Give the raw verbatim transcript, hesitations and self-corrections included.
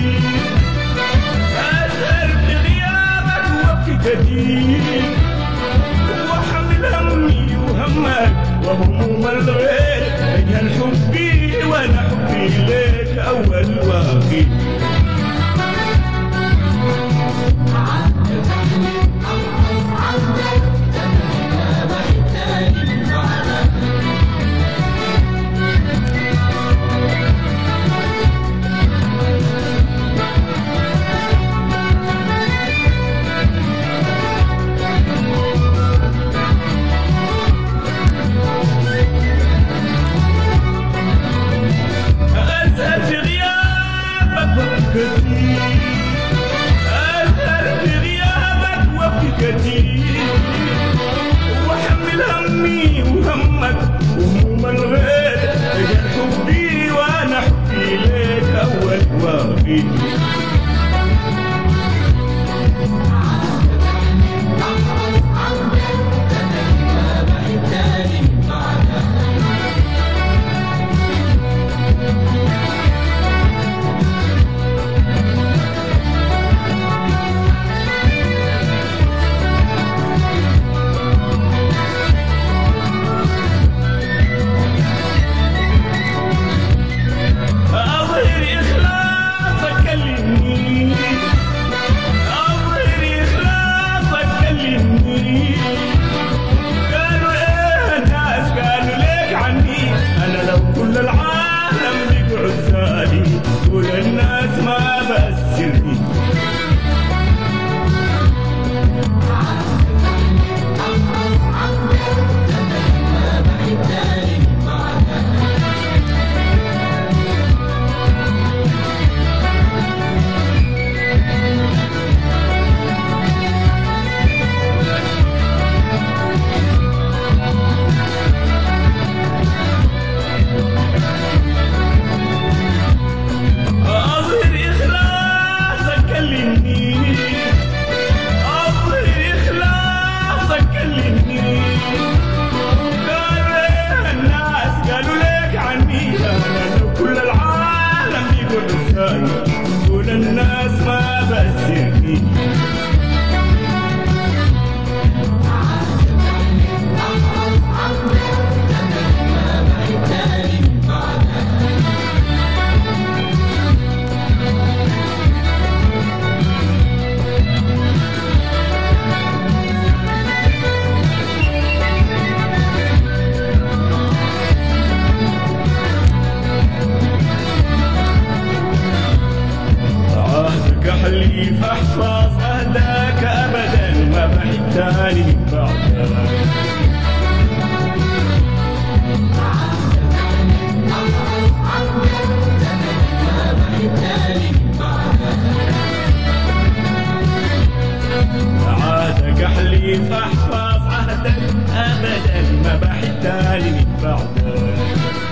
أسهر في غيابك وابكي كثير، وأحمل همي وهمك وهموم الغير، أجهل حبي وأنا حبي ليك أول وأخير. أسهر في غيابك وابكي كثير، وأحمل همي وهمك وهموم الغير، أجل حبي وأنا حبي ليك أول وأخير. كل العالم بيقعد ثاني، كل الناس ما بسرني. كل الناس ما بسرني. حليف احفظ اهداك ابدا ما بحب تاني من بعدك. عادك حليف احفظ عهدك ابدا ما بحب تاني من بعدك.